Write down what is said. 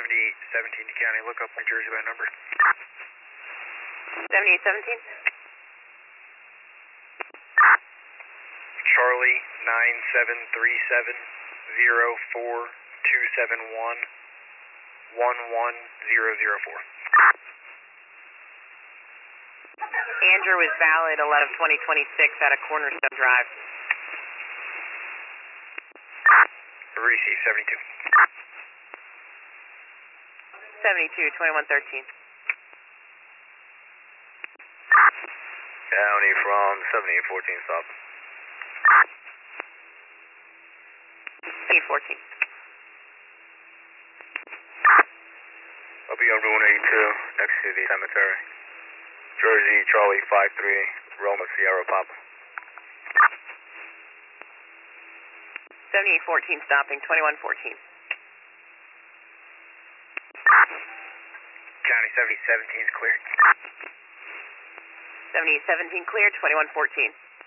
7817 County, look up New Jersey by number. 7817? Charlie 973704271111004. Andrew is valid 11/20/26 out of Cornerstone Drive. Receive 72. 72/21/13. County from 7814, stop. 814. I'll be on Route 182 next to the cemetery. Jersey, Charlie 53, Roma, Sierra, Papa. 7814 stopping, 2114. County 7017 is clear. 7817 clear, 2114.